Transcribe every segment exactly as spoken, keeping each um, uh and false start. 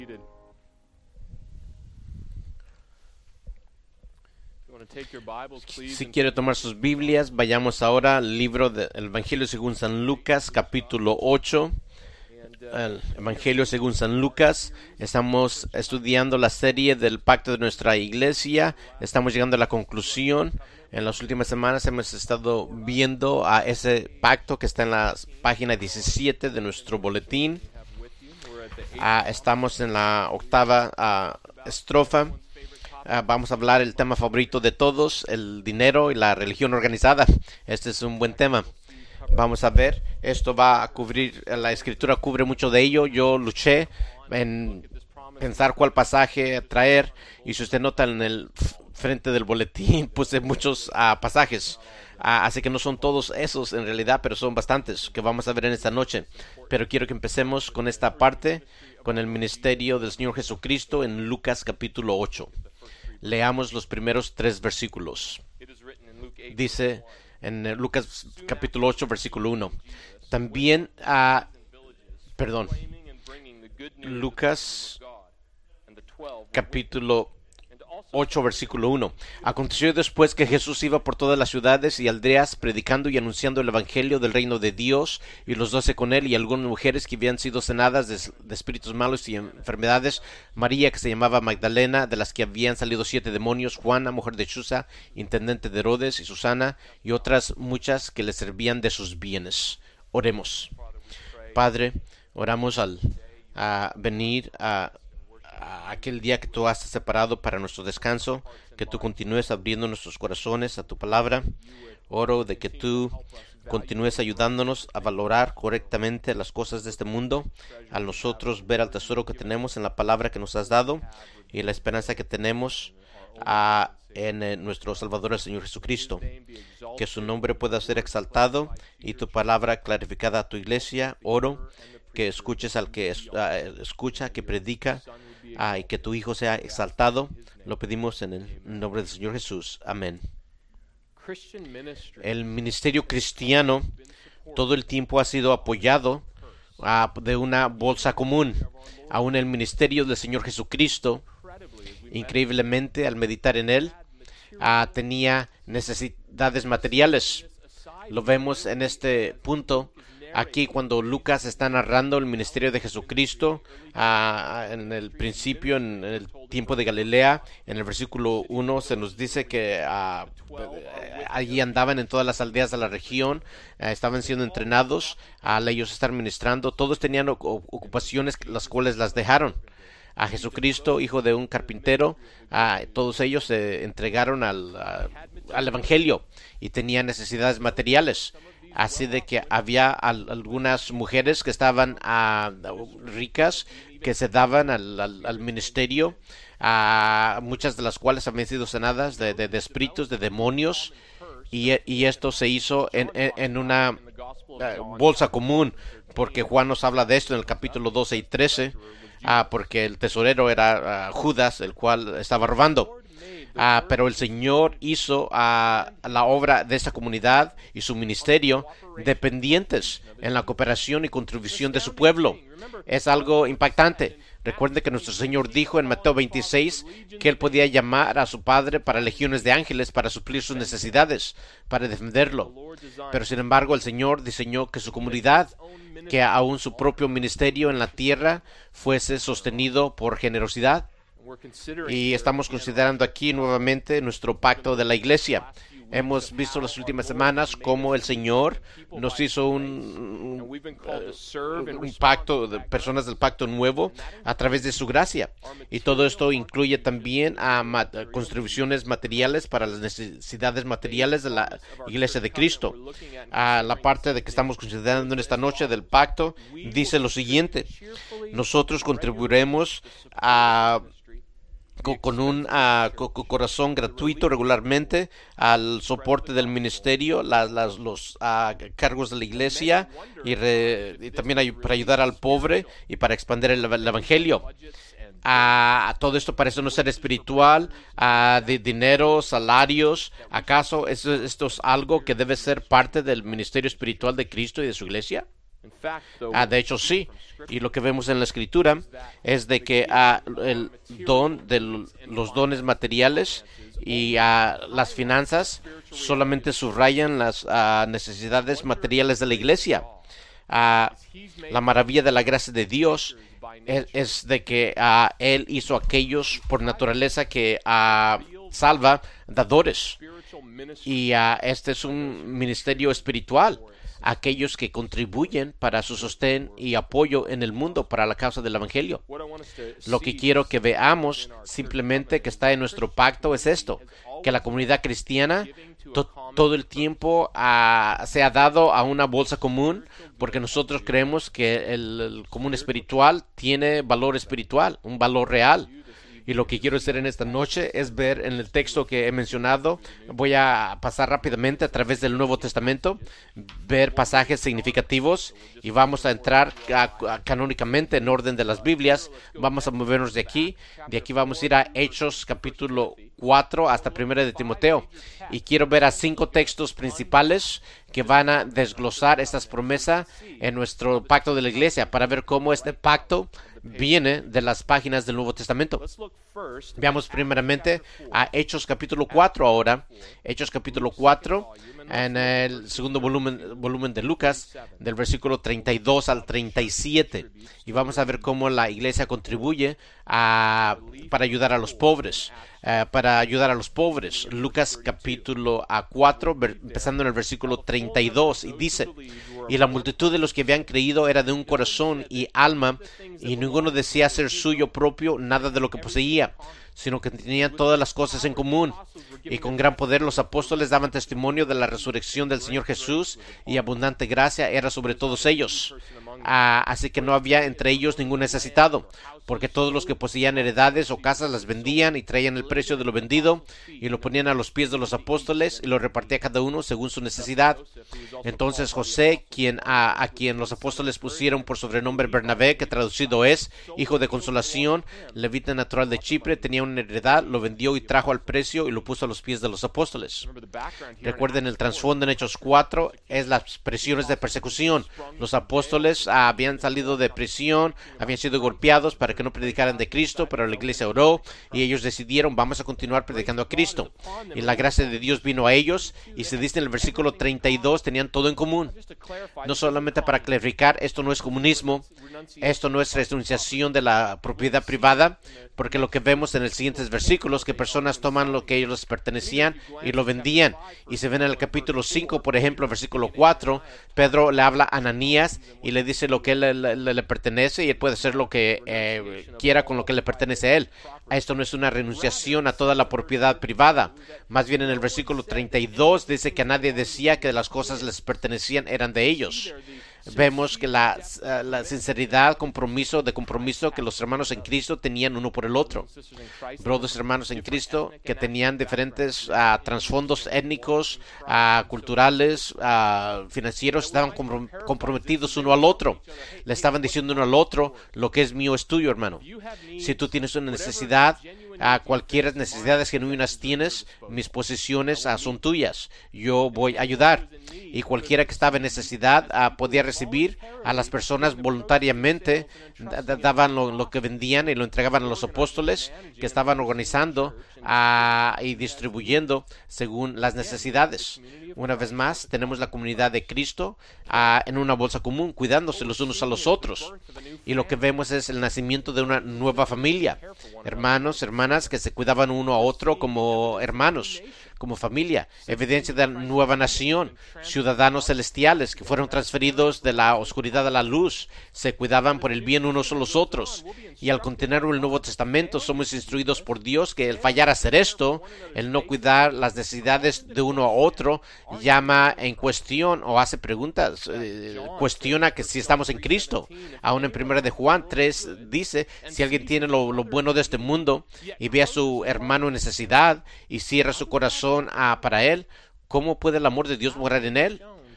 Si quiere tomar sus Biblias, vayamos ahora al libro del Evangelio según San Lucas, capítulo ocho. El Evangelio según San Lucas. Estamos estudiando la serie del pacto de nuestra iglesia. Estamos llegando a la conclusión. En las últimas semanas hemos estado viendo a ese pacto que está en la página diecisiete de nuestro boletín. Uh, estamos en la octava uh, estrofa. Uh, vamos a hablar el tema favorito de todos, el dinero y la religión organizada. Este es un buen tema. Vamos a ver, esto va a cubrir, la escritura cubre mucho de ello. Yo luché en pensar cuál pasaje traer, y si usted nota en el frente del boletín puse muchos uh, pasajes, uh, así que no son todos esos en realidad, pero son bastantes que vamos a ver en esta noche. Pero quiero que empecemos con esta parte, con el ministerio del Señor Jesucristo en Lucas capítulo ocho. Leamos los primeros tres versículos. Dice en Lucas capítulo ocho, versículo uno. También, uh, perdón, Lucas capítulo ocho, versículo uno. Aconteció después que Jesús iba por todas las ciudades y aldeas predicando y anunciando el evangelio del reino de Dios, y los doce con él, y algunas mujeres que habían sido sanadas de, de espíritus malos y enfermedades: María, que se llamaba Magdalena, de las que habían salido siete demonios; Juana, mujer de Chuza, intendente de Herodes, y Susana, y otras muchas que le servían de sus bienes. Oremos. Padre, oramos al a venir a aquel día que tú has separado para nuestro descanso, que tú continúes abriendo nuestros corazones a tu palabra. Oro de que tú continúes ayudándonos a valorar correctamente las cosas de este mundo, a nosotros ver al tesoro que tenemos en la palabra que nos has dado y la esperanza que tenemos a, en eh, nuestro Salvador, el Señor Jesucristo. Que su nombre pueda ser exaltado y tu palabra clarificada a tu iglesia. Oro que escuches al que es, uh, escucha, que predica, Ah, y que tu Hijo sea exaltado. Lo pedimos en el nombre del Señor Jesús. Amén. El ministerio cristiano todo el tiempo ha sido apoyado uh, de una bolsa común. Aún el ministerio del Señor Jesucristo, increíblemente, al meditar en él, uh, tenía necesidades materiales. Lo vemos en este punto. Aquí, cuando Lucas está narrando el ministerio de Jesucristo, uh, en el principio, en el tiempo de Galilea, en el versículo uno se nos dice que uh, allí andaban en todas las aldeas de la región, uh, estaban siendo entrenados al ellos estar ministrando. Todos tenían ocupaciones las cuales las dejaron. A Jesucristo, hijo de un carpintero, uh, todos ellos se entregaron al, uh, al Evangelio y tenían necesidades materiales. Así de que había al, algunas mujeres que estaban uh, ricas, que se daban al, al, al ministerio, uh, muchas de las cuales habían sido sanadas de, de, de espíritus, de demonios, y, y esto se hizo en, en, en una uh, bolsa común, porque Juan nos habla de esto en el capítulo doce y trece, uh, porque el tesorero era uh, Judas, el cual estaba robando. Uh, pero el Señor hizo uh, la obra de esta comunidad y su ministerio dependientes en la cooperación y contribución de su pueblo. Es algo impactante. Recuerde que nuestro Señor dijo en Mateo veintiséis que Él podía llamar a su Padre para legiones de ángeles para suplir sus necesidades, para defenderlo. Pero sin embargo, el Señor diseñó que su comunidad, que aún su propio ministerio en la tierra, fuese sostenido por generosidad. Y estamos considerando aquí nuevamente nuestro pacto de la iglesia. Hemos visto las últimas semanas cómo el Señor nos hizo un, un, un pacto de personas del pacto nuevo a través de su gracia. Y todo esto incluye también a mat contribuciones materiales para las necesidades materiales de la iglesia de Cristo. A la parte de que estamos considerando en esta noche del pacto dice lo siguiente: nosotros contribuiremos a con un uh, corazón gratuito regularmente al soporte del ministerio, las, las, los uh, cargos de la iglesia, y, re, y también ay para ayudar al pobre y para expandir el, el evangelio. Uh, todo esto parece no ser espiritual, uh, de dinero, salarios. ¿Acaso esto, esto es algo que debe ser parte del ministerio espiritual de Cristo y de su iglesia? Ah, de hecho, sí. Y lo que vemos en la Escritura es de que ah, el don de los dones materiales y ah, las finanzas solamente subrayan las ah, necesidades materiales de la iglesia. Ah, la maravilla de la gracia de Dios es, es de que ah, Él hizo aquellos por naturaleza que ah, salva dadores. Y ah, este es un ministerio espiritual. Aquellos que contribuyen para su sostén y apoyo en el mundo para la causa del Evangelio. Lo que quiero que veamos simplemente que está en nuestro pacto es esto, que la comunidad cristiana to todo el tiempo uh, se ha dado a una bolsa común, porque nosotros creemos que el, el común espiritual tiene valor espiritual, un valor real. Y lo que quiero hacer en esta noche es ver en el texto que he mencionado. Voy a pasar rápidamente a través del Nuevo Testamento, ver pasajes significativos y vamos a entrar a, a, canónicamente en orden de las Biblias. Vamos a movernos de aquí. De aquí vamos a ir a Hechos capítulo cuatro hasta Primera de Timoteo. Y quiero ver a cinco textos principales que van a desglosar estas promesas en nuestro pacto de la iglesia para ver cómo este pacto viene de las páginas del Nuevo Testamento. Veamos primeramente a Hechos capítulo cuatro ahora. Hechos capítulo cuatro en el segundo volumen, volumen de Lucas, del versículo treinta y dos al treinta y siete. Y vamos a ver cómo la iglesia contribuye a, para ayudar a los pobres. Uh, para ayudar a los pobres. Lucas capítulo cuatro, ver, empezando en el versículo treinta y dos, y dice: y la multitud de los que habían creído era de un corazón y alma, y ninguno decía ser suyo propio nada de lo que poseía, sino que tenían todas las cosas en común. Y con gran poder los apóstoles daban testimonio de la resurrección del Señor Jesús, y abundante gracia era sobre todos ellos. Ah, así que no había entre ellos ningún necesitado, porque todos los que poseían heredades o casas las vendían y traían el precio de lo vendido y lo ponían a los pies de los apóstoles y lo repartía cada uno según su necesidad. Entonces José, quien a, a quien los apóstoles pusieron por sobrenombre Bernabé, que traducido es hijo de consolación, levita natural de Chipre, tenía una heredad, lo vendió y trajo al precio y lo puso a los pies de los apóstoles. Recuerden, el trasfondo en Hechos cuatro es las presiones de persecución. Los apóstoles ah, habían salido de prisión, habían sido golpeados para que no predicaran de Cristo, pero la iglesia oró y ellos decidieron: vamos a continuar predicando a Cristo. Y la gracia de Dios vino a ellos, y se dice en el versículo treinta y dos, tenían todo en común. No solamente para clarificar, esto no es comunismo, esto no es renunciación de la propiedad privada, porque lo que vemos en los siguientes versículos, que personas toman lo que ellos les pertenecían y lo vendían. Y se ven en el capítulo cinco, por ejemplo, versículo cuatro, Pedro le habla a Ananías y le dice lo que él le, le, le pertenece, y él puede hacer lo que eh, quiera con lo que le pertenece a él. Esto no es una renunciación a toda la propiedad privada. Más bien en el versículo treinta y dos dice que nadie decía que las cosas les pertenecían eran de ellos. Vemos que la, uh, la sinceridad, compromiso de compromiso que los hermanos en Cristo tenían uno por el otro. Brothers, hermanos en Cristo que tenían diferentes uh, trasfondos étnicos, uh, culturales, uh, financieros, estaban comprom comprometidos uno al otro. Le estaban diciendo uno al otro: lo que es mío es tuyo, hermano. Si tú tienes una necesidad, uh, cualquier necesidades genuinas tienes, mis posesiones uh, son tuyas. Yo voy a ayudar. Y cualquiera que estaba en necesidad uh, podía recibir a las personas voluntariamente, daban lo, lo que vendían y lo entregaban a los apóstoles, que estaban organizando uh, y distribuyendo según las necesidades. Una vez más, tenemos la comunidad de Cristo uh, en una bolsa común, cuidándose los unos a los otros. Y lo que vemos es el nacimiento de una nueva familia. Hermanos, hermanas que se cuidaban uno a otro como hermanos, como familia, evidencia de la nueva nación, ciudadanos celestiales que fueron transferidos de la oscuridad a la luz, se cuidaban por el bien unos a los otros. Y al continuar el Nuevo Testamento somos instruidos por Dios que el fallar a hacer esto, el no cuidar las necesidades de uno a otro, llama en cuestión o hace preguntas, eh, cuestiona que si estamos en Cristo. Aún en primera de Juan tres dice: si alguien tiene lo, lo bueno de este mundo y ve a su hermano en necesidad y cierra su corazón a, para él, ¿cómo puede el amor de Dios morar en él?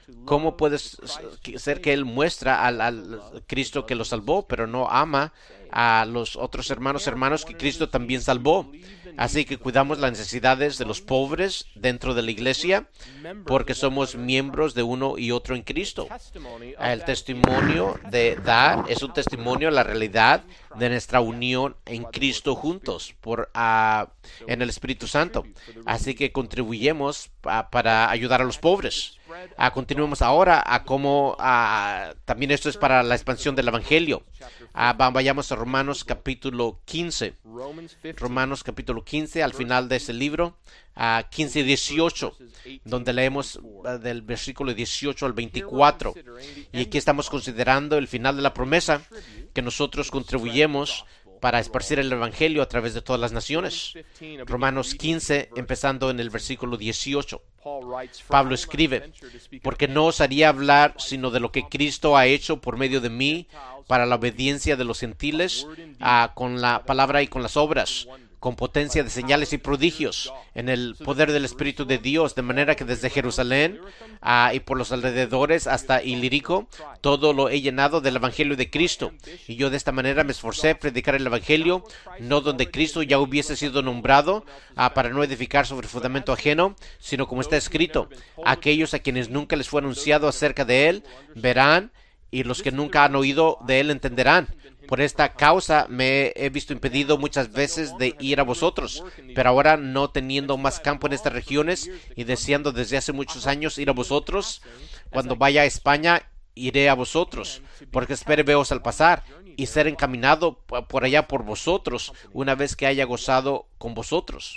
¿Cómo puede ser que él muestra al, al Cristo que lo salvó, pero no ama a los otros hermanos, hermanos que Cristo también salvó? Así que cuidamos las necesidades de los pobres dentro de la iglesia, porque somos miembros de uno y otro en Cristo. El testimonio de dar es un testimonio a la realidad de nuestra unión en Cristo juntos por uh, en el Espíritu Santo. Así que contribuyemos uh, para ayudar a los pobres. Uh, continuemos ahora a cómo uh, también esto es para la expansión del Evangelio. Uh, vayamos a Romanos capítulo quince. Romanos capítulo quince, al final de ese libro, uh, quince y dieciocho, donde leemos uh, del versículo dieciocho al veinticuatro. Y aquí estamos considerando el final de la promesa que nosotros contribuyemos para esparcir el Evangelio a través de todas las naciones. Romanos quince, empezando en el versículo dieciocho. Pablo escribe: porque no os haría hablar sino de lo que Cristo ha hecho por medio de mí para la obediencia de los gentiles, uh, con la palabra y con las obras, con potencia de señales y prodigios, en el poder del Espíritu de Dios, de manera que desde Jerusalén uh, y por los alrededores hasta Ilírico, todo lo he llenado del Evangelio de Cristo. Y yo de esta manera me esforcé a predicar el Evangelio, no donde Cristo ya hubiese sido nombrado, uh, para no edificar sobre fundamento ajeno, sino como está escrito: aquellos a quienes nunca les fue anunciado acerca de él, verán, y los que nunca han oído de él entenderán. Por esta causa me he visto impedido muchas veces de ir a vosotros, pero ahora, no teniendo más campo en estas regiones y deseando desde hace muchos años ir a vosotros, cuando vaya a España iré a vosotros, porque espero veros al pasar y ser encaminado por allá por vosotros una vez que haya gozado con vosotros.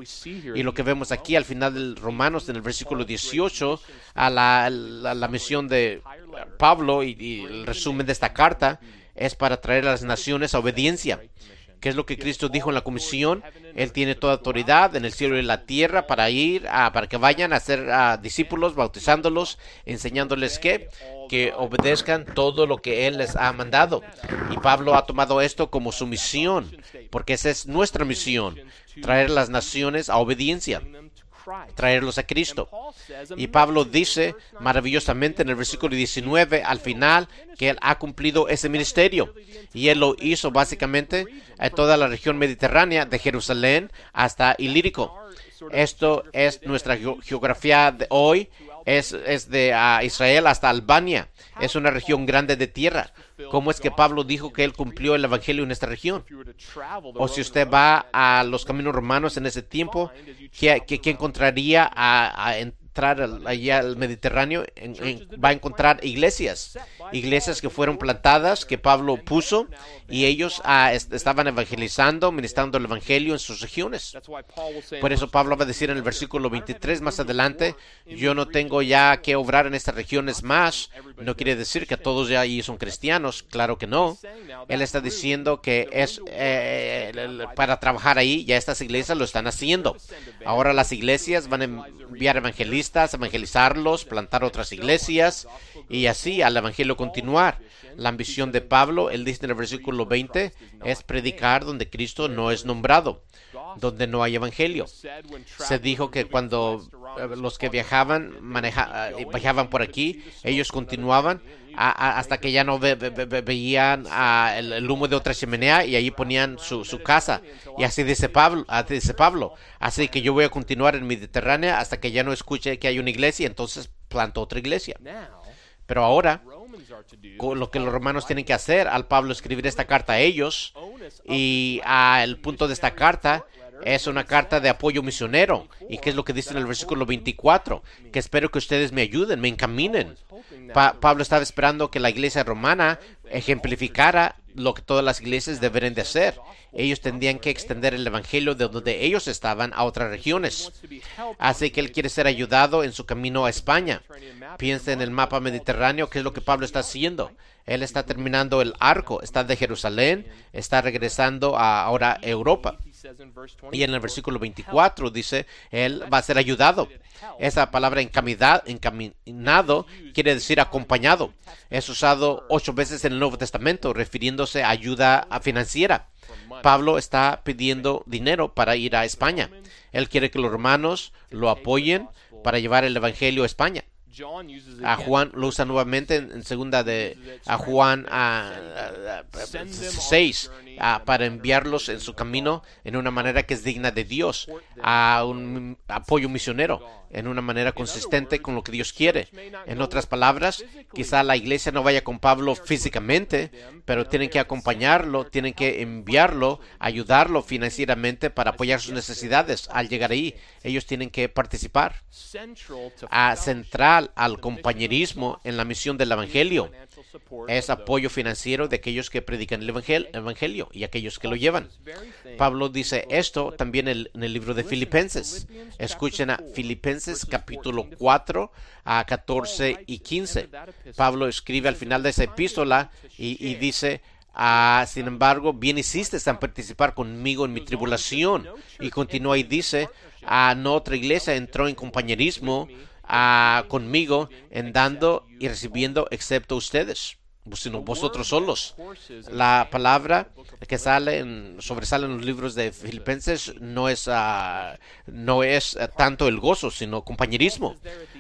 Y lo que vemos aquí al final del Romanos, en el versículo dieciocho, a la, la, la misión de Pablo y, y el resumen de esta carta es para traer a las naciones a obediencia. ¿Qué es lo que Cristo dijo en la comisión? Él tiene toda autoridad en el cielo y en la tierra para ir, a, para que vayan a ser a, discípulos, bautizándolos, enseñándoles que, que obedezcan todo lo que Él les ha mandado. Y Pablo ha tomado esto como su misión, porque esa es nuestra misión, traer a las naciones a obediencia, traerlos a Cristo. Y Pablo dice maravillosamente en el versículo diecinueve, al final, que él ha cumplido ese ministerio. Y él lo hizo básicamente en toda la región mediterránea, de Jerusalén hasta Ilírico. Esto es nuestra geografía de hoy. Es, es de uh, Israel hasta Albania. Es una región grande de tierra. ¿Cómo es que Pablo dijo que él cumplió el Evangelio en esta región? O si usted va a los caminos romanos en ese tiempo, ¿qué, qué, qué encontraría a, a entrar allá al Mediterráneo? En, en, va a encontrar iglesias. Iglesias que fueron plantadas, que Pablo puso, y ellos uh, est estaban evangelizando, ministrando el Evangelio en sus regiones. Por eso Pablo va a decir en el versículo veintitrés más adelante: yo no tengo ya que obrar en estas regiones más. No quiere decir que todos ya ahí son cristianos, claro que no. Él está diciendo que es eh, para trabajar ahí, ya estas iglesias lo están haciendo. Ahora las iglesias van a enviar evangelistas, evangelizarlos, plantar otras iglesias, y así al Evangelio continuar. La ambición de Pablo, él dice en el versículo veinte, es predicar donde Cristo no es nombrado, donde no hay Evangelio. Se dijo que cuando los que viajaban, maneja, viajaban por aquí, ellos continuaban a, a, hasta que ya no ve, ve, ve, veían a, el, el humo de otra chimenea, y ahí ponían su, su casa. Y así dice Pablo, así dice Pablo. Así que yo voy a continuar en Mediterránea hasta que ya no escuche que hay una iglesia, entonces planto otra iglesia. Pero ahora, lo que los romanos tienen que hacer al Pablo escribir esta carta a ellos, y a el punto de esta carta es una carta de apoyo misionero. ¿Y qué es lo que dice en el versículo veinticuatro? Que espero que ustedes me ayuden, me encaminen. Pa Pablo estaba esperando que la iglesia romana ejemplificara lo que todas las iglesias deberían de hacer. Ellos tendrían que extender el Evangelio de donde ellos estaban a otras regiones. Así que él quiere ser ayudado en su camino a España. Piensa en el mapa mediterráneo, ¿qué es lo que Pablo está haciendo? Él está terminando el arco, está de Jerusalén, está regresando a ahora Europa. Y en el versículo veinticuatro dice, él va a ser ayudado. Esa palabra encaminado, encaminado quiere decir acompañado. Es usado ocho veces en el Nuevo Testamento, refiriéndose a ayuda financiera. Pablo está pidiendo dinero para ir a España. Él quiere que los hermanos lo apoyen para llevar el Evangelio a España. A Juan lo usa nuevamente en, en segunda de a Juan a, a, a, seis a, para enviarlos en su camino en una manera que es digna de Dios, a un apoyo misionero en una manera consistente con lo que Dios quiere. En otras palabras, quizá la iglesia no vaya con Pablo físicamente, pero tienen que acompañarlo, tienen que enviarlo, ayudarlo financieramente para apoyar sus necesidades. Al llegar ahí, ellos tienen que participar. A central al compañerismo en la misión del Evangelio es apoyo financiero de aquellos que predican el Evangelio y aquellos que lo llevan. Pablo dice esto también en el libro de Filipenses. Escuchen a Filipenses capítulo cuatro a catorce y quince. Pablo escribe al final de esa epístola y, y dice: Ah, sin embargo, bien hiciste en participar conmigo en mi tribulación. Y continúa y dice: ah, no otra iglesia entró en compañerismo ah, conmigo en dando y recibiendo excepto ustedes, sino vosotros solos. La palabra que sale en, sobresale en los libros de Filipenses no es uh, no es uh, tanto el gozo, sino compañerismo.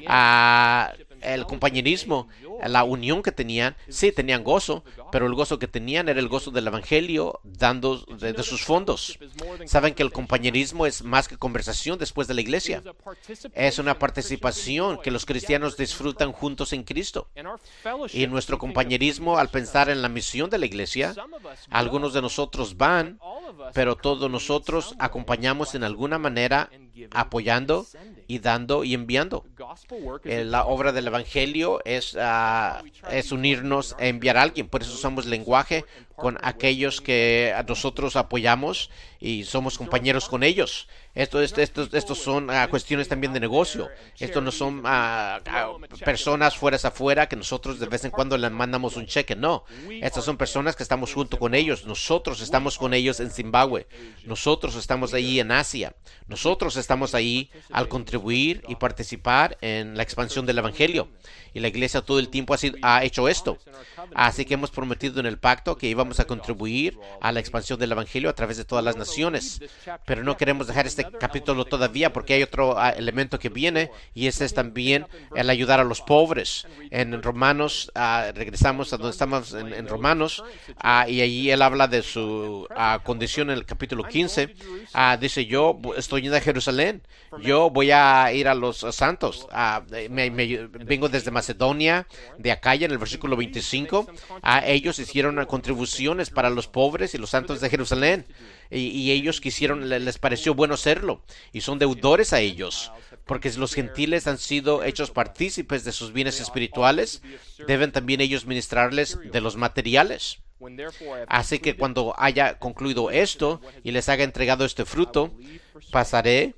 Uh, el compañerismo, la unión que tenían, sí tenían gozo, pero el gozo que tenían era el gozo del Evangelio dando de, de sus fondos. Saben que el compañerismo es más que conversación después de la iglesia. Es una participación que los cristianos disfrutan juntos en Cristo. Y nuestro compañerismo, al pensar en la misión de la iglesia, algunos de nosotros van, pero todos nosotros acompañamos en alguna manera, apoyando y dando y enviando. Eh, la obra del Evangelio es, uh, es unirnos a enviar a alguien. Por eso usamos lenguaje con aquellos que nosotros apoyamos y somos compañeros con ellos. Esto, esto, estos, estos son uh, cuestiones también de negocio. Estos no son uh, uh, personas fuera afuera que nosotros de vez en cuando les mandamos un cheque. No, estas son personas que estamos junto con ellos. Nosotros estamos con ellos en Zimbabue. Nosotros estamos ahí en Asia. Nosotros estamos ahí al contribuir y participar en la expansión del Evangelio. Y la iglesia todo el tiempo ha, sido, ha hecho esto. Así que hemos prometido en el pacto que íbamos a contribuir a la expansión del Evangelio a través de todas las naciones. Pero no queremos dejar este capítulo todavía porque hay otro uh, elemento que viene, y ese es también el ayudar a los pobres. En Romanos, uh, regresamos a donde estamos en, en Romanos, uh, y allí él habla de su uh, condición en el capítulo quince. Uh, dice: yo estoy yendo a Jerusalén, yo voy a ir a los uh, santos. Uh, me, me, vengo desde Macedonia, de Acaya, en el versículo veinticinco. Uh, ellos hicieron contribuciones para los pobres y los santos de Jerusalén. Y, y ellos quisieron, les pareció bueno hacerlo, y son deudores a ellos, porque los gentiles han sido hechos partícipes de sus bienes espirituales, deben también ellos ministrarles de los materiales. Así que cuando haya concluido esto y les haya entregado este fruto, pasaré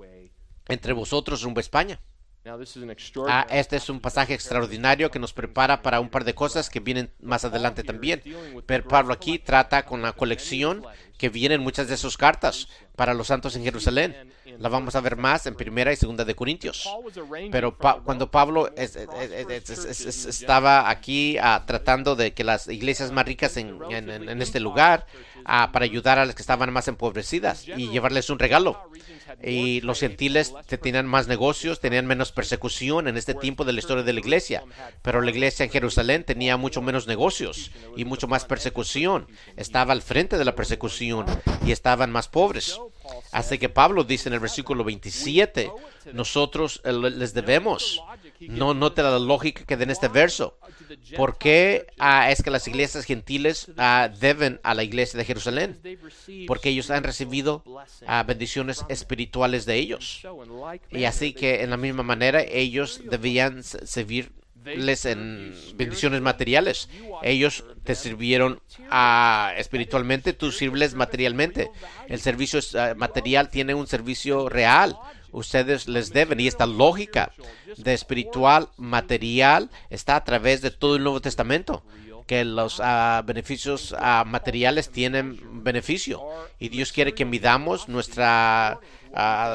entre vosotros rumbo a España. Ah, este es un pasaje extraordinario que nos prepara para un par de cosas que vienen más adelante también. Pero Pablo aquí trata con la colección que viene en muchas de sus cartas para los santos en Jerusalén. La vamos a ver más en Primera y Segunda de Corintios. Pero pa cuando Pablo es, es, es, es, es, estaba aquí uh, tratando de que las iglesias más ricas en, en, en este lugar, uh, para ayudar a las que estaban más empobrecidas y llevarles un regalo. Y los gentiles tenían más negocios, tenían menos persecución en este tiempo de la historia de la iglesia. Pero la iglesia en Jerusalén tenía mucho menos negocios y mucho más persecución. Estaba al frente de la persecución y estaban más pobres. Así que Pablo dice en el versículo veintisiete, nosotros les debemos. No note la lógica que da en este verso. ¿Por qué uh, es que las iglesias gentiles uh, deben a la iglesia de Jerusalén? Porque ellos han recibido uh, bendiciones espirituales de ellos. Y así que en la misma manera ellos debían servirles en bendiciones materiales. Ellos te sirvieron uh, espiritualmente, tú sirves materialmente. El servicio uh, material tiene un servicio real. Ustedes les deben, y esta lógica de espiritual material está a través de todo el Nuevo Testamento, que los uh, beneficios uh, materiales tienen beneficio, y Dios quiere que midamos nuestra uh,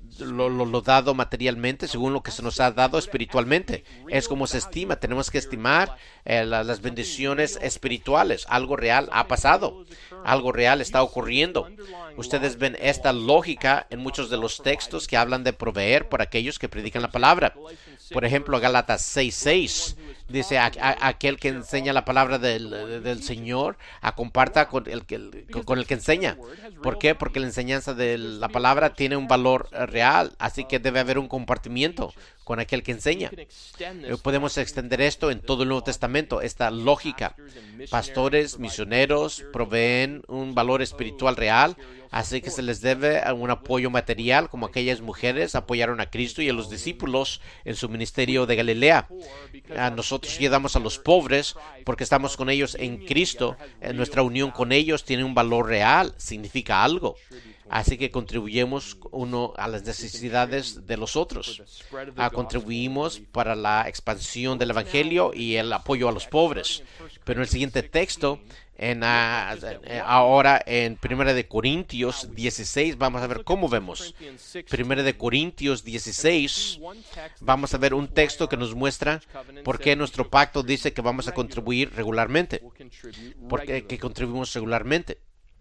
lo, lo, lo dado materialmente según lo que se nos ha dado espiritualmente. Es como se estima. Tenemos que estimar eh, la, las bendiciones espirituales. Algo real ha pasado. Algo real está ocurriendo. Ustedes ven esta lógica en muchos de los textos que hablan de proveer por aquellos que predican la palabra. Por ejemplo, Gálatas seis seis dice a, a, aquel que enseña la palabra del, del Señor a comparta con el, que, con el que enseña. ¿Por qué? Porque la enseñanza de la palabra tiene un valor real, así que debe haber un compartimiento con aquel que enseña. Podemos extender esto en todo el Nuevo Testamento, esta lógica. Pastores, misioneros proveen un valor espiritual real, así que se les debe un apoyo material, como aquellas mujeres apoyaron a Cristo y a los discípulos en su ministerio de Galilea. A nosotros ayudamos a los pobres porque estamos con ellos en Cristo. Nuestra unión con ellos tiene un valor real, significa algo. Así que contribuimos uno a las necesidades de los otros. Ah, contribuimos para la expansión del Evangelio y el apoyo a los pobres. Pero en el siguiente texto, en, uh, ahora en Primera de Corintios dieciséis, vamos a ver cómo vemos. Primera de Corintios dieciséis, vamos a ver un texto que nos muestra por qué nuestro pacto dice que vamos a contribuir regularmente. ¿Por qué que contribuimos regularmente?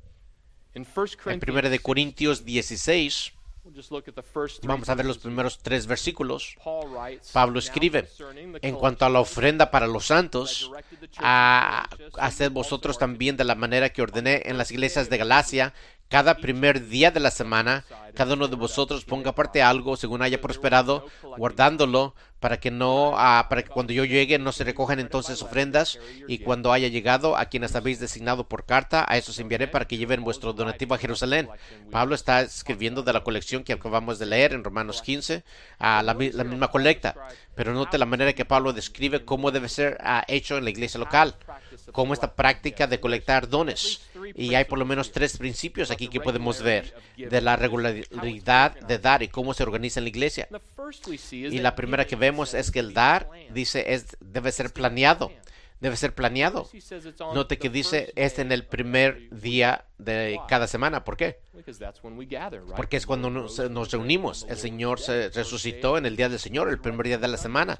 En Primera de Corintios dieciséis, vamos a ver los primeros tres versículos. Pablo escribe: en cuanto a la ofrenda para los santos, a, haced vosotros también de la manera que ordené en las iglesias de Galacia. Cada primer día de la semana, cada uno de vosotros ponga aparte algo según haya prosperado, guardándolo para que no, uh, para que cuando yo llegue no se recojan entonces ofrendas, y cuando haya llegado a quienes habéis designado por carta, a esos enviaré para que lleven vuestro donativo a Jerusalén. Pablo está escribiendo de la colección que acabamos de leer en Romanos quince, a uh, la, la misma colecta, pero note la manera que Pablo describe cómo debe ser uh, hecho en la iglesia local, cómo esta práctica de colectar dones. Y hay por lo menos tres principios aquí que podemos ver de la regularidad de dar y cómo se organiza en la iglesia. Y la primera que vemos es que el dar, dice, es debe ser planeado. Debe ser planeado. Note que dice es en el primer día de cada semana. ¿Por qué? Porque es cuando nos, nos reunimos. El Señor se resucitó en el día del Señor, el primer día de la semana,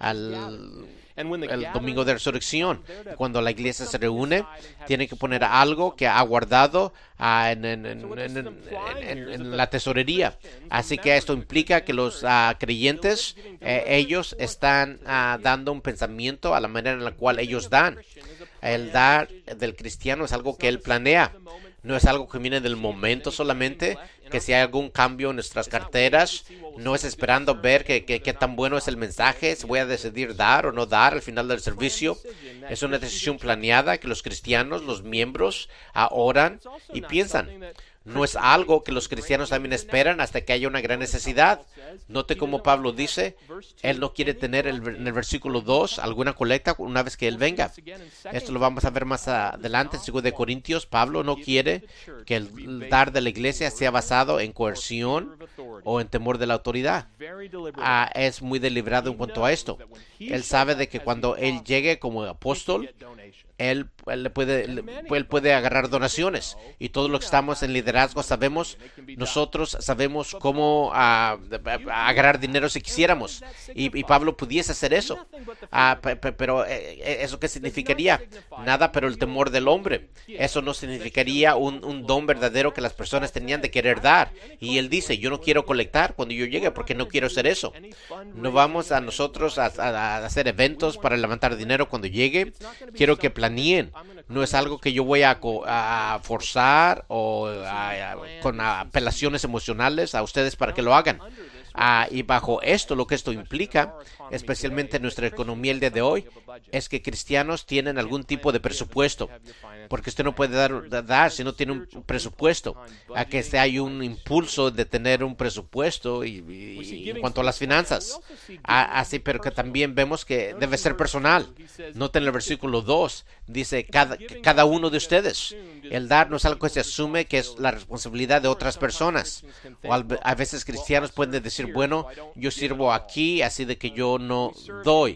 al el domingo de resurrección. Cuando la iglesia se reúne, tiene que poner algo que ha guardado uh, en, en, en, en, en, en la tesorería. Así que esto implica que los uh, creyentes, eh, ellos están uh, dando un pensamiento a la manera en la cual ellos dan. El dar del cristiano es algo que él planea. No es algo que viene del momento solamente, que si hay algún cambio en nuestras carteras, no es esperando ver qué que, que tan bueno es el mensaje, si voy a decidir dar o no dar al final del servicio. Es una decisión planeada que los cristianos, los miembros, oran y piensan. No es algo que los cristianos también esperan hasta que haya una gran necesidad. Note cómo Pablo dice, él no quiere tener el, en el versículo dos alguna colecta una vez que él venga. Esto lo vamos a ver más adelante en Segunda de Corintios. Pablo no quiere que el dar de la iglesia sea basado en coerción o en temor de la autoridad. Ah, es muy deliberado en cuanto a esto. Él sabe de que cuando él llegue como apóstol, Él, él, puede, él puede agarrar donaciones, y todos los que estamos en liderazgo sabemos, nosotros sabemos cómo uh, agarrar dinero si quisiéramos, y, y Pablo pudiese hacer eso, uh, pe, pe, pero eh, ¿eso qué significaría? Nada, pero el temor del hombre. Eso no significaría un, un don verdadero que las personas tenían de querer dar, y él dice, yo no quiero colectar cuando yo llegue porque no quiero hacer eso. No vamos a nosotros a, a, a hacer eventos para levantar dinero cuando llegue. Quiero que planeen. No es algo que yo voy a, a forzar o a, a, con apelaciones emocionales a ustedes para que lo hagan. Ah, y bajo esto, lo que esto implica, especialmente en nuestra economía el día de hoy, es que cristianos tienen algún tipo de presupuesto, porque usted no puede dar, dar si no tiene un presupuesto. A que se hay un impulso de tener un presupuesto y, y, y en cuanto a las finanzas. Ah, así, pero que también vemos que debe ser personal. Noten el versículo dos, dice cada, cada uno de ustedes. El dar no es algo que se asume que es la responsabilidad de otras personas. O a veces cristianos pueden decir, bueno, yo sirvo aquí, así de que yo no doy.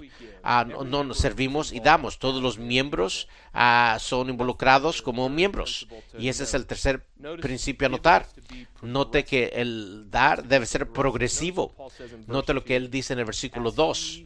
uh, no, no nos servimos y damos. Todos los miembros uh, son involucrados como miembros. Y ese es el tercer principio a notar. Note que el dar debe ser progresivo. Note lo que él dice en el versículo dos.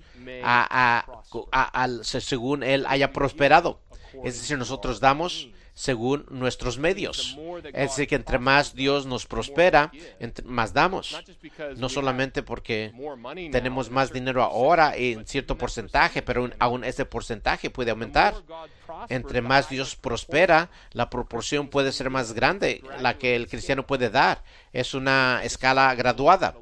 A, a, a, a, según él haya prosperado. Es decir, nosotros damos según nuestros medios. Es decir, que entre más Dios nos prospera, entre más damos. No solamente porque tenemos más dinero ahora en cierto porcentaje, pero aún ese porcentaje puede aumentar. Entre más Dios prospera, la proporción puede ser más grande, la que el cristiano puede dar. Es una escala graduada.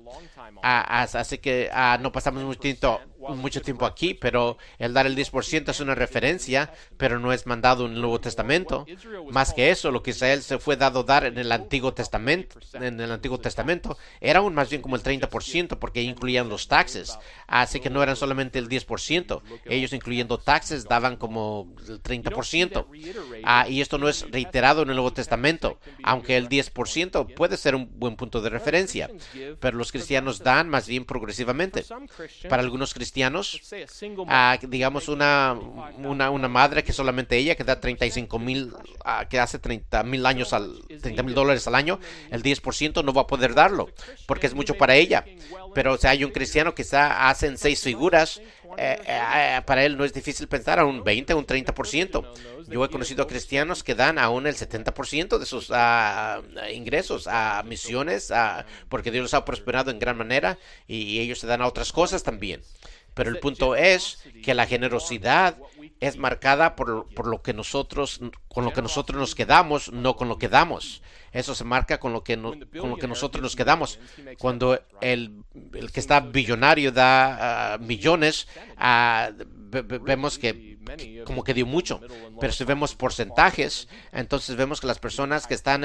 Ah, así que ah, no pasamos mucho tiempo, mucho tiempo aquí, pero el dar el diez por ciento es una referencia, pero no es mandado en el Nuevo Testamento. Más que eso, lo que Israel se fue dado dar en el Antiguo Testamento, en el Antiguo Testamento, era aún más bien como el treinta por ciento, porque incluían los taxes. Así que no eran solamente el diez por ciento. Ellos, incluyendo taxes, daban como el treinta por ciento. Ah, y esto no es reiterado en el Nuevo Testamento, aunque el diez por ciento puede ser un buen punto de referencia. Pero los cristianos dan más bien progresivamente. Para algunos cristianos, uh, digamos una, una una madre que solamente ella que da treinta y cinco mil, uh, que hace treinta mil años al treinta mil dólares al año, el diez por ciento no va a poder darlo porque es mucho para ella. Pero si hay un cristiano que está, hace seis figuras, eh, eh, para él no es difícil pensar a un veinte, un treinta por ciento. Yo he conocido a cristianos que dan aún el setenta por ciento de sus uh, ingresos a misiones, uh, porque Dios los ha prosperado en gran manera y ellos se dan a otras cosas también. Pero el punto es que la generosidad es marcada por, por lo que nosotros, con lo que nosotros nos quedamos, no con lo que damos. Eso se marca con lo que, no, con lo que nosotros nos quedamos. Cuando el, el que está billonario da uh, millones, uh, ve, ve, vemos que, que como que dio mucho. Pero si vemos porcentajes, entonces vemos que las personas que están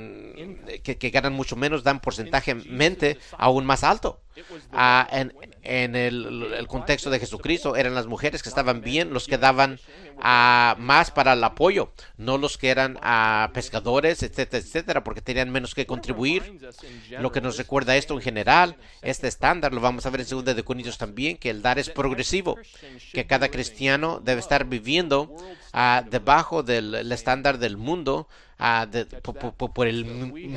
en que, que ganan mucho menos dan porcentajemente aún más alto. Uh, en, en el, el contexto de Jesucristo eran las mujeres que estaban bien los que daban uh, más para el apoyo, no los que eran uh, pescadores, etcétera, etcétera, porque tenían menos que contribuir. Lo que nos recuerda esto en general, este estándar, lo vamos a ver en segunda de Corintios también, que el dar es progresivo, que cada cristiano debe estar viviendo uh, debajo del el estándar del mundo, Uh, de, por, por, por el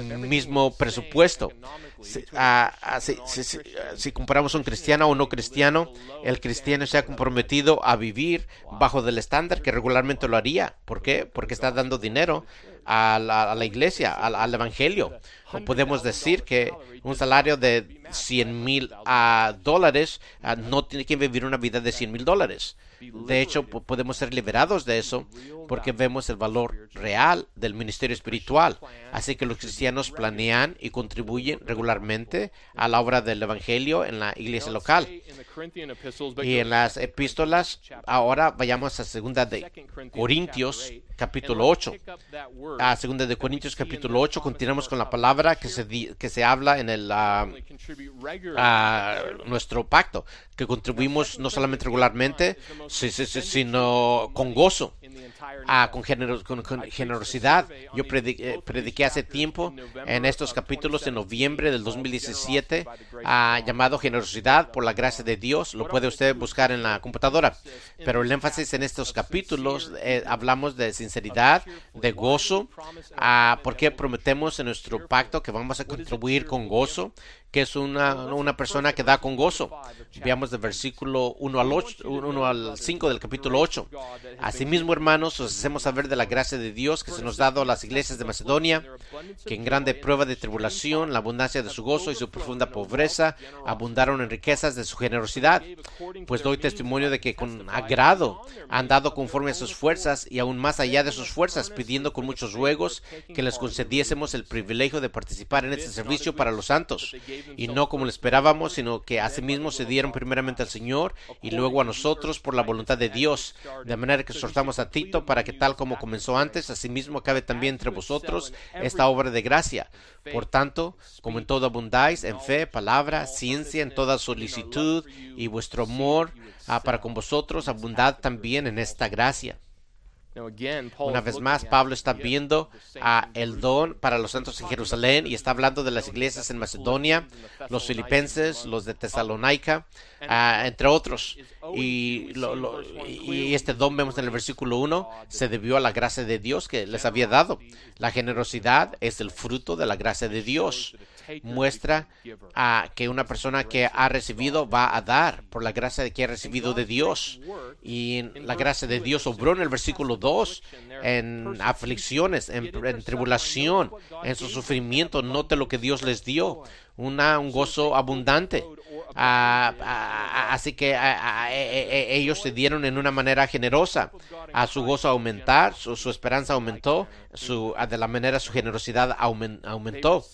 mismo presupuesto. Si, uh, uh, si, si, si, uh, si comparamos un cristiano o no cristiano, el cristiano se ha comprometido a vivir bajo del estándar que regularmente lo haría. ¿Por qué? Porque está dando dinero a la, a la iglesia, al, al evangelio. O podemos decir que un salario de cien mil uh, dólares uh, no tiene que vivir una vida de cien mil dólares. De hecho, podemos ser liberados de eso porque vemos el valor real del ministerio espiritual. Así que los cristianos planean y contribuyen regularmente a la obra del evangelio en la iglesia local. Y en las epístolas, ahora vayamos a segunda de Corintios capítulo ocho. A segunda de Corintios capítulo ocho, continuamos con la palabra que se di, que se habla en el uh, uh, nuestro pacto, que contribuimos no solamente regularmente, sino con gozo, ah, con, genero, con, con generosidad. Yo prediqué, prediqué hace tiempo en estos capítulos en noviembre del dos mil diecisiete, ah, llamado Generosidad por la gracia de Dios. Lo puede usted buscar en la computadora. Pero el énfasis en estos capítulos, eh, hablamos de sinceridad, de gozo, ah, porque prometemos en nuestro pacto que vamos a contribuir con gozo, que es una, una persona que da con gozo. Veamos del versículo uno al, ocho, uno al cinco del capítulo ocho. Asimismo, hermanos, os hacemos saber de la gracia de Dios que se nos ha dado a las iglesias de Macedonia, que en grande prueba de tribulación, la abundancia de su gozo y su profunda pobreza abundaron en riquezas de su generosidad. Pues doy testimonio de que con agrado han dado conforme a sus fuerzas y aún más allá de sus fuerzas, pidiendo con muchos ruegos que les concediésemos el privilegio de participar en este servicio para los santos. Y no como lo esperábamos, sino que asimismo se dieron primeramente al Señor y luego a nosotros por la voluntad de Dios, de manera que exhortamos a Tito para que tal como comenzó antes, asimismo acabe también entre vosotros esta obra de gracia. Por tanto, como en todo abundáis, en fe, palabra, ciencia, en toda solicitud y vuestro amor ah, para con vosotros, abundad también en esta gracia. Una vez más, Pablo está viendo uh, el don para los santos en Jerusalén y está hablando de las iglesias en Macedonia, los filipenses, los de Tesalónica, uh, entre otros. Y, lo, lo, y este don, vemos en el versículo uno, se debió a la gracia de Dios que les había dado. La generosidad es el fruto de la gracia de Dios. Muestra uh, que una persona que ha recibido va a dar por la gracia de que ha recibido de Dios. Y la gracia de Dios obró en el versículo dos, en aflicciones, en, en tribulación, en su sufrimiento. Note lo que Dios les dio, una, un gozo abundante. Ah, ah, así que ah, ah, eh, eh, ellos se dieron en una manera generosa. A su gozo aumentar, su, su esperanza aumentó, su, de la manera su generosidad aument, aumentó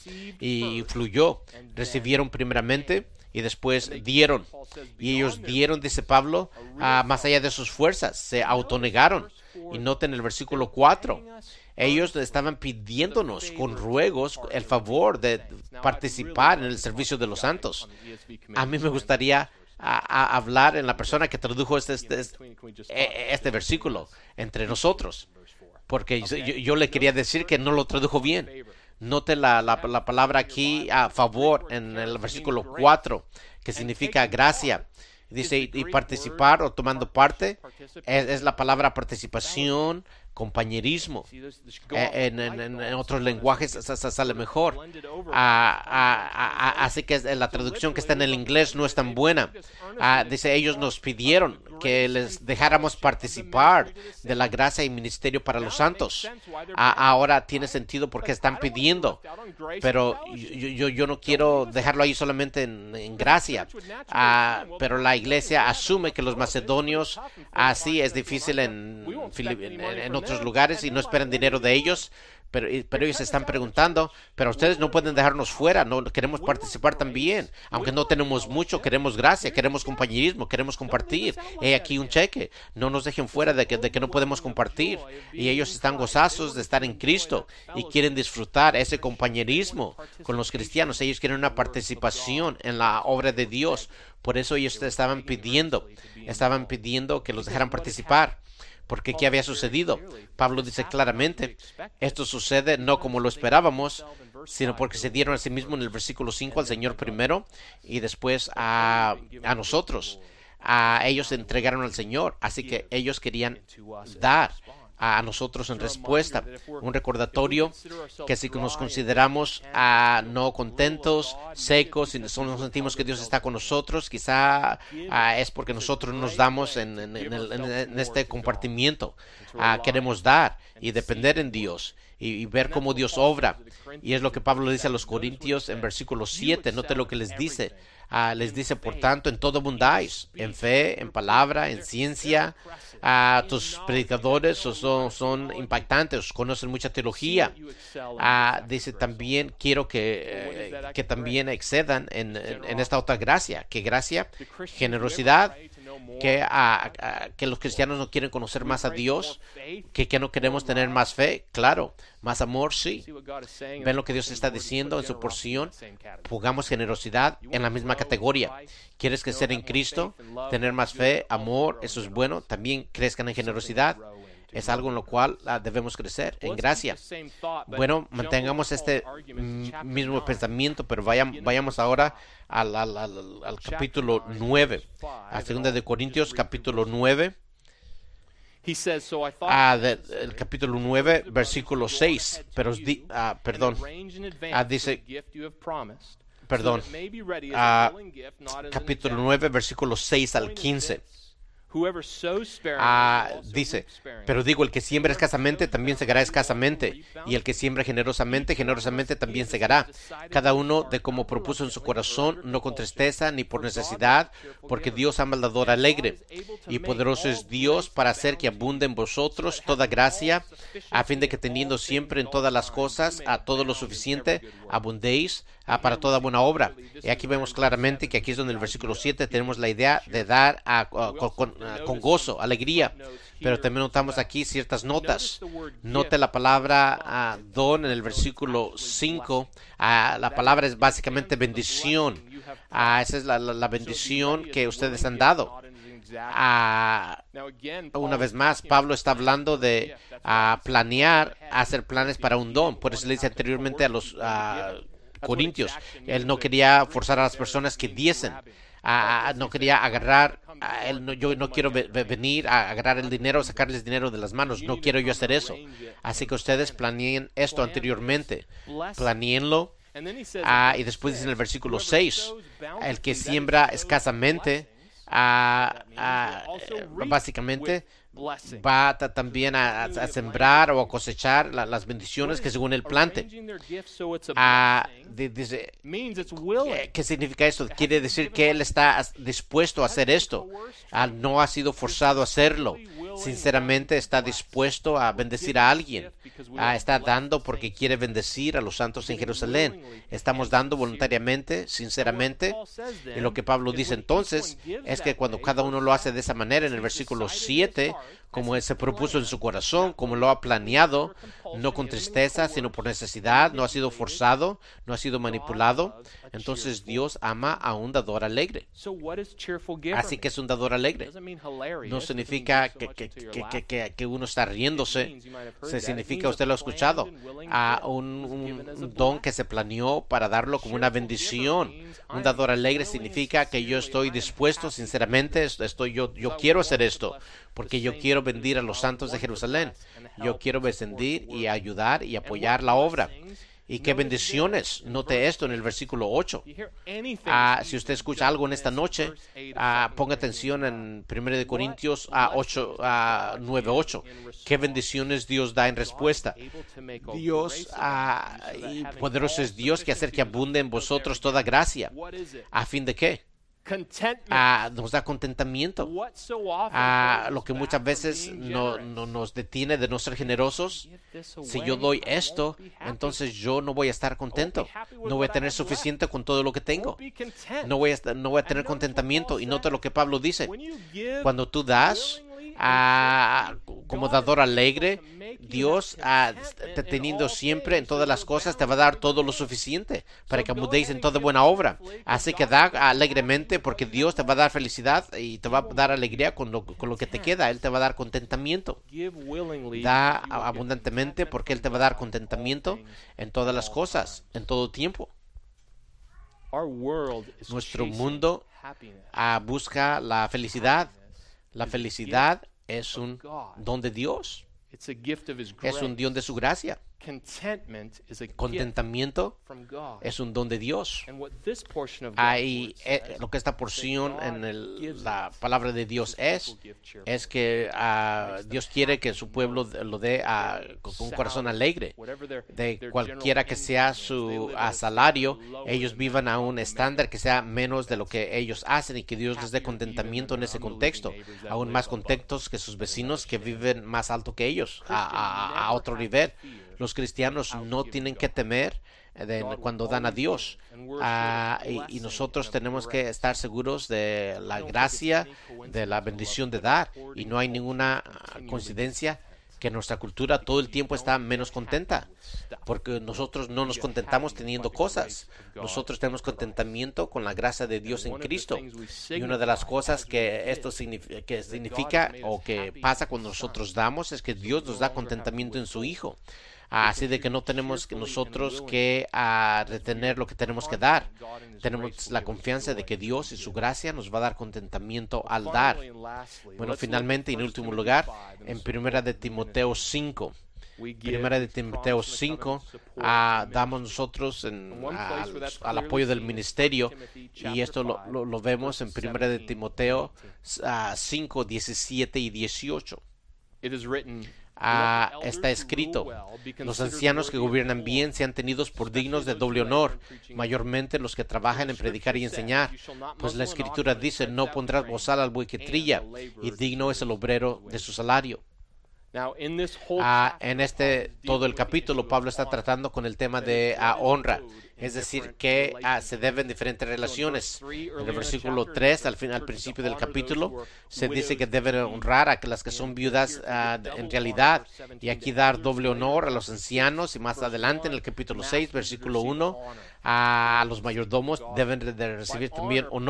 y fluyó. Recibieron primeramente y después dieron. Y ellos dieron, dice Pablo, ah, más allá de sus fuerzas, se autonegaron. Y noten el versículo cuatro. Ellos estaban pidiéndonos con ruegos el favor de participar en el servicio de los santos. A mí me gustaría a, a hablar en la persona que tradujo este, este, este, este versículo entre nosotros, porque yo, yo le quería decir que no lo tradujo bien. Note la, la, la palabra aquí a favor en el versículo cuatro, que significa gracia. Dice, y, y participar o tomando parte es, es la palabra participación, compañerismo. En, en, en, en otros lenguajes sale mejor. Ah, ah, ah, así que la traducción que está en el inglés no es tan buena. Ah, dice, ellos nos pidieron que les dejáramos participar de la gracia y ministerio para los santos. Ah, ahora tiene sentido porque están pidiendo, pero yo, yo, yo no quiero dejarlo ahí solamente en, en gracia. Ah, pero la iglesia asume que los macedonios, así es difícil en, en, en otros lugares y no esperan dinero de ellos, pero, pero ellos se están preguntando, pero ustedes no pueden dejarnos fuera, no queremos participar también, aunque no tenemos mucho, queremos gracia, queremos compañerismo, queremos compartir. He aquí un cheque, no nos dejen fuera de que, de que no podemos compartir. Y ellos están gozosos de estar en Cristo y quieren disfrutar ese compañerismo con los cristianos. Ellos quieren una participación en la obra de Dios. Por eso ellos estaban pidiendo, estaban pidiendo que los dejaran participar. Porque ¿qué había sucedido? Pablo dice claramente, esto sucede no como lo esperábamos, sino porque se dieron a sí mismos en el versículo cinco al Señor primero y después a, a nosotros. A ellos se entregaron al Señor, así que ellos querían dar a nosotros en respuesta. Un recordatorio que si nos consideramos uh, no contentos, secos, y no sentimos que Dios está con nosotros, quizá uh, es porque nosotros nos damos en, en, en, el, en este compartimiento. Uh, queremos dar y depender en Dios y, y ver cómo Dios obra. Y es lo que Pablo le dice a los Corintios en versículo siete. Note lo que les dice. Uh, les dice, por tanto, en todo abundáis, en fe, en palabra, en ciencia. Uh, tus predicadores son, son impactantes, conocen mucha teología. Uh, dice también, quiero que, eh, que también excedan en, en, en esta otra gracia. ¿Qué gracia? Generosidad. Que, uh, uh, que los cristianos no quieren conocer más a Dios, que, que no queremos tener más fe, claro, más amor, sí. Ven lo que Dios está diciendo en su porción. Pongamos generosidad en la misma categoría. ¿Quieres crecer en Cristo? Tener más fe, amor, eso es bueno. También crezcan en generosidad. Es algo en lo cual uh, debemos crecer en gracia. Bueno, mantengamos este mismo pensamiento, pero vayam, vayamos ahora al, al, al, al capítulo nueve, a segunda de Corintios, capítulo nueve. Ah, de, el capítulo nueve, versículo seis. Pero, di, ah, perdón, ah, dice, perdón, ah, capítulo nueve, versículo seis al quince. Ah, dice, pero digo, el que siembra escasamente también segará escasamente, y el que siembra generosamente, generosamente también segará. Cada uno de como propuso en su corazón, no con tristeza ni por necesidad, porque Dios ama al dador alegre. Y poderoso es Dios para hacer que abunde en vosotros toda gracia, a fin de que teniendo siempre en todas las cosas a todo lo suficiente, abundéis ah, para toda buena obra. Y aquí vemos claramente que aquí es donde en el versículo siete tenemos la idea de dar a, a, con, con, con gozo, alegría, pero también notamos aquí ciertas notas. Note la palabra uh, don en el versículo cinco. Uh, la palabra es básicamente bendición. Uh, esa es la, la, la bendición que ustedes han dado. a, una vez más, Pablo está hablando de a planear, hacer planes para un don. Por eso le dice anteriormente a los a, Corintios, él no quería forzar a las personas que diesen. Uh, no quería agarrar, uh, él no, yo no quiero ve, ve, venir a agarrar el dinero, sacarles dinero de las manos, no quiero yo hacer eso. Así que ustedes planeen esto anteriormente, planeenlo. Uh, y después dice en el versículo seis, el que siembra escasamente, uh, uh, básicamente va a, también a, a sembrar o a cosechar la, las bendiciones que según el plante. Uh, dice, ¿qué, ¿Qué significa esto? Quiere decir que él está dispuesto a hacer esto. Uh, no ha sido forzado a hacerlo. Sinceramente está dispuesto a bendecir a alguien. Uh, está dando porque quiere bendecir a los santos en Jerusalén. Estamos dando voluntariamente, sinceramente. Y lo que Pablo dice entonces es que cuando cada uno lo hace de esa manera, en el versículo siete, como él se propuso en su corazón, como lo ha planeado, no con tristeza, sino por necesidad, no ha sido forzado, no ha sido manipulado, entonces Dios ama a un dador alegre. Así que es un dador alegre. No significa que, que, que, que, que uno está riéndose, se significa, usted lo ha escuchado, a un, un, un don que se planeó para darlo como una bendición. Un dador alegre significa que yo estoy dispuesto, sinceramente, estoy, yo, yo quiero hacer esto, porque yo quiero bendecir a los santos de Jerusalén. Yo quiero bendecir y ayudar y apoyar la obra. Y qué bendiciones. Note esto en el versículo ocho. Uh, si usted escucha algo en esta noche, uh, ponga atención en primera de Corintios uh, ocho, uh, nueve ocho. Qué bendiciones Dios da en respuesta. Dios, uh, y poderoso es Dios que hacer que abunde en vosotros toda gracia. ¿A fin de qué? Uh, nos da contentamiento. Uh, lo que muchas veces no, no nos detiene de no ser generosos. Si yo doy esto, entonces yo no voy a estar contento. No voy a tener suficiente con todo lo que tengo. No voy a, estar, no voy a tener contentamiento. Y nota lo que Pablo dice. Cuando tú das uh, como dador alegre, Dios, uh, te teniendo siempre en todas las cosas, te va a dar todo lo suficiente para que abundéis en toda buena obra. Así que da alegremente, porque Dios te va a dar felicidad y te va a dar alegría con lo, con lo que te queda. Él te va a dar contentamiento. Da abundantemente porque Él te va a dar contentamiento en todas las cosas, en todo tiempo. Nuestro mundo uh, busca la felicidad. La felicidad es un don de Dios. Es un don de su gracia. Contentamiento es un don de Dios. Ahí, eh, lo que esta porción en el, la palabra de Dios es, es que uh, Dios quiere que su pueblo lo dé uh, con un corazón alegre. De cualquiera que sea su uh, salario, ellos vivan a un estándar que sea menos de lo que ellos hacen y que Dios les dé contentamiento en ese contexto. Aún más contentos que sus vecinos que viven más alto que ellos, a, a, a otro nivel. Los cristianos no tienen que temer de cuando dan a Dios. Uh, y, y nosotros tenemos que estar seguros de la gracia, de la bendición de dar. Y no hay ninguna coincidencia que nuestra cultura todo el tiempo está menos contenta, porque nosotros no nos contentamos teniendo cosas. Nosotros tenemos contentamiento con la gracia de Dios en Cristo. Y una de las cosas que esto significa, que significa o que pasa cuando nosotros damos es que Dios nos da contentamiento en su Hijo. Así de que no tenemos que nosotros que uh, retener lo que tenemos que dar. Tenemos la confianza de que Dios y su gracia nos va a dar contentamiento al dar. Bueno, finalmente, y en último lugar, en Primera de Timoteo cinco. Primera de Timoteo cinco, uh, damos nosotros en, uh, al, al apoyo del ministerio, y esto lo, lo, lo vemos en Primera de Timoteo uh, cinco, diecisiete y dieciocho. Uh, está escrito: los ancianos que gobiernan bien sean tenidos por dignos de doble honor, mayormente los que trabajan en predicar y enseñar, pues la escritura dice: no pondrás bozal al buey que trilla, y digno es el obrero de su salario. Uh, en este todo el capítulo Pablo está tratando con el tema de uh, honra, es decir, que uh, se deben diferentes relaciones. En el versículo tres, al, fin, al principio del capítulo, se dice que deben honrar a las que son viudas uh, en realidad, y aquí dar doble honor a los ancianos, y más adelante en el capítulo seis, versículo uno, a los mayordomos deben de recibir también honor.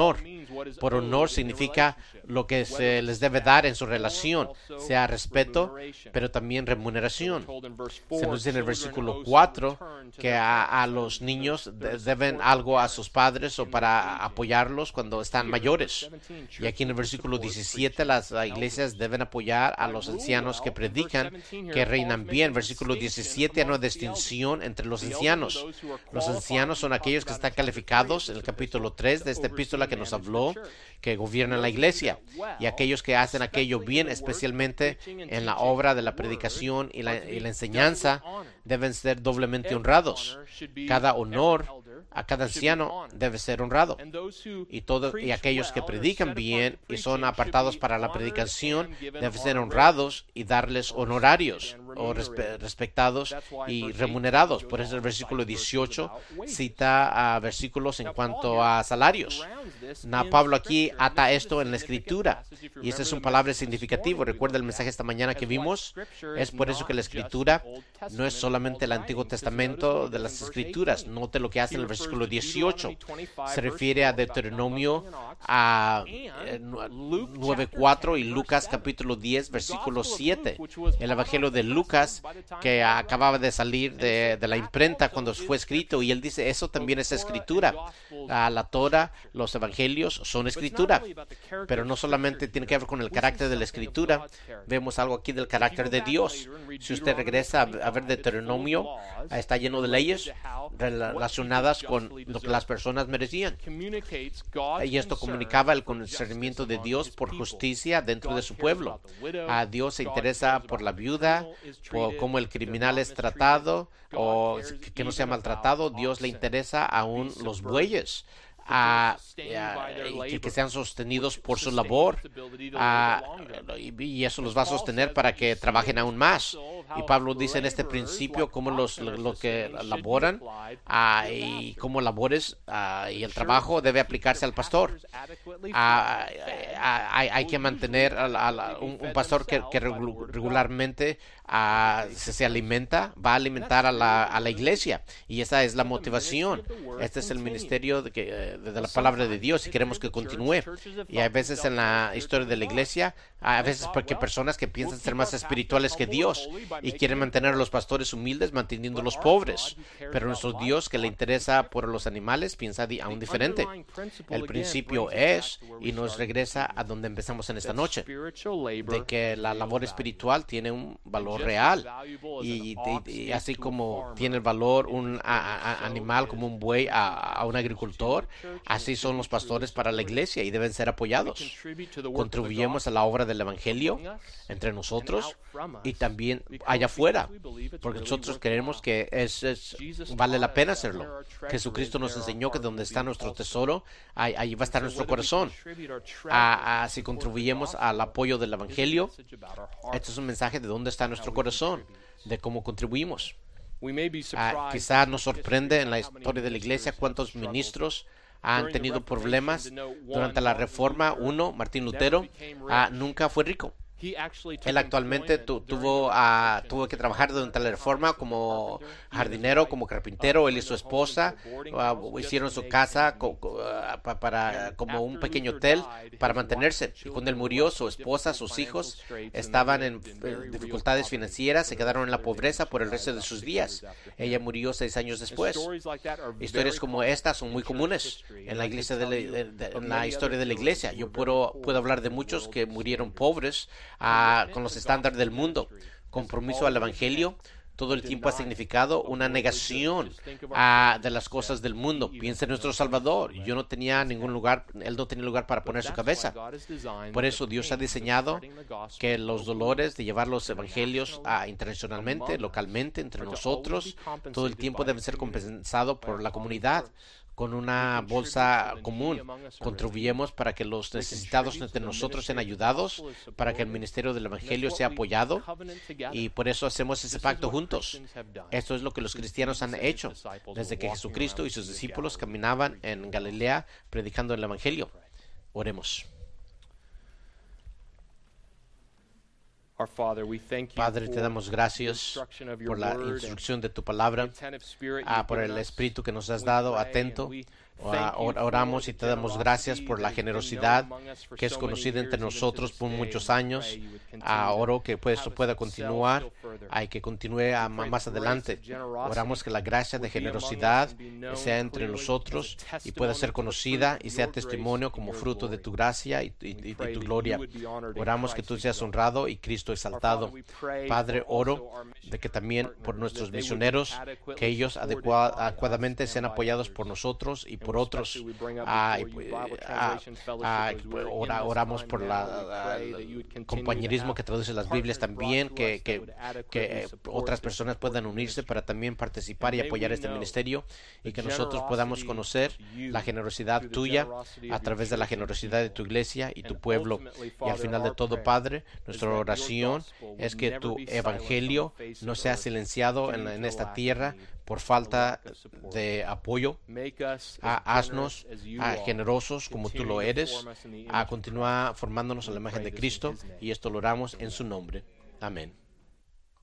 Por honor significa lo que se les debe dar en su relación, sea respeto, pero también remuneración. Se nos dice en el versículo cuatro que a, a los niños de, deben algo a sus padres o para apoyarlos cuando están mayores. Y aquí en el versículo diecisiete las iglesias deben apoyar a los ancianos que predican, que reinan bien. Versículo diecisiete, hay una distinción entre los ancianos. Los ancianos son aquellos que están calificados en el capítulo tres de esta epístola que nos habló, que gobiernan la iglesia, y aquellos que hacen aquello bien, especialmente en la obra de la predicación y la, y la enseñanza, deben ser doblemente honrados. Cada honor a cada anciano debe ser honrado, y todos y aquellos que predican bien y son apartados para la predicación deben ser honrados y darles honorarios o respe respetados y remunerados. Por eso el versículo dieciocho cita a versículos en cuanto a salarios. Na, Pablo aquí ata esto en la escritura, y esta es una palabra significativa. Recuerda el mensaje esta mañana que vimos. Es por eso que la escritura no es solamente el Antiguo Testamento de las escrituras. Note lo que hace en el versículo dieciocho. Se refiere a Deuteronomio a eh, nueve cuatro y Lucas capítulo diez versículo siete. El evangelio de Lucas, que acababa de salir de, de la imprenta cuando fue escrito, y él dice, eso también es escritura. Ah, la Torah, los evangelios son escritura, pero no solamente tiene que ver con el carácter de la escritura. Vemos algo aquí del carácter de Dios. Si usted regresa a, a ver Deuteronomio, está lleno de leyes relacionadas con lo que las personas merecían, y esto comunicaba el conocimiento de Dios por justicia dentro de su pueblo. A Dios se interesa por la viuda, por cómo el criminal es tratado o que no sea maltratado. Dios le interesa aún los bueyes, a, a, y que sean sostenidos por su labor, a, y, y eso los va a sostener para que trabajen aún más. Y Pablo dice en este principio cómo los lo, lo que laboran a, y cómo labores a, y el trabajo debe aplicarse al pastor. A, a, hay, hay que mantener a, a, a un, un pastor que, que regularmente a, se, se alimenta, va a alimentar a la, a la iglesia, y esa es la motivación. Este es el ministerio de, que, de la palabra de Dios, y queremos que continúe. Y hay veces en la historia de la iglesia, hay veces porque personas que piensan ser más espirituales que Dios y quieren mantener a los pastores humildes manteniendo a los pobres, pero nuestro Dios, que le interesa por los animales, piensa di aún diferente. El principio es, y nos regresa a donde empezamos en esta noche, de que la labor espiritual tiene un valor real, y, y, y así como tiene el valor un a, a, animal como un buey a, a un agricultor, así son los pastores para la iglesia y deben ser apoyados. Contribuyemos a la obra del evangelio entre nosotros y también allá afuera, porque nosotros creemos que es, es, vale la pena hacerlo. Jesucristo nos enseñó que donde está nuestro tesoro, ahí, ahí va a estar nuestro corazón. A, a, si contribuyemos al apoyo del evangelio, este es un mensaje de dónde está nuestro corazón, de cómo contribuimos. Ah, quizá nos sorprende en la historia de la iglesia cuántos ministros han tenido problemas. Durante la Reforma, uno, Martín Lutero, ah, nunca fue rico. Él actualmente tu, tuvo, uh, tuvo que trabajar durante la Reforma como jardinero, como carpintero. Él y su esposa uh, hicieron su casa co co uh, pa para, como un pequeño hotel para mantenerse. Y cuando él murió, su esposa, sus hijos estaban en eh, dificultades financieras, se quedaron en la pobreza por el resto de sus días. Ella murió seis años después. Historias como estas son muy comunes en la iglesia de la, de, de, en la historia de la iglesia. Yo puedo, puedo hablar de muchos que murieron pobres, Uh, con los estándares del mundo. Compromiso al evangelio todo el tiempo ha significado una negación uh, de las cosas del mundo. Piensa en nuestro Salvador. Yo no tenía ningún lugar, él no tenía lugar para poner su cabeza. Por eso Dios ha diseñado que los dolores de llevar los evangelios uh, internacionalmente, localmente, entre nosotros, todo el tiempo deben ser compensados por la comunidad. Con una bolsa común, contribuyemos para que los necesitados entre nosotros sean ayudados, para que el ministerio del evangelio sea apoyado, y por eso hacemos ese pacto juntos. Esto es lo que los cristianos han hecho desde que Jesucristo y sus discípulos caminaban en Galilea predicando el evangelio. Oremos. Padre, te damos gracias por la instrucción de tu palabra, ah, por el espíritu que nos has dado atento. Ah, or- oramos y te damos gracias por la generosidad que es conocida entre nosotros por muchos años. Ah, oro que pues, esto pueda continuar, hay que continúe a ma- más adelante. Oramos que la gracia de generosidad sea entre nosotros y pueda ser conocida y sea testimonio como fruto de tu gracia y, y- y- y tu gloria. Oramos que tú seas honrado y Cristo exaltado. Padre, oro de que también por nuestros misioneros, que ellos adecua- adecuadamente sean apoyados por nosotros y por otros. Ah, y, pues, ah, ah, ora- oramos por la, ah, el compañerismo que traduce las Biblias también, que, que, que eh, otras personas puedan unirse para también participar y apoyar este ministerio, y que nosotros podamos conocer la generosidad tuya a través de la generosidad de tu iglesia y tu pueblo. Y al final de todo, Padre, nuestra oración es que tu evangelio no sea silenciado en, la- en esta tierra por falta de apoyo. Ah, haznos ah, generosos como tú lo eres. Ah, continúa formándonos a la imagen de Cristo, y esto lo oramos en su nombre. Amén.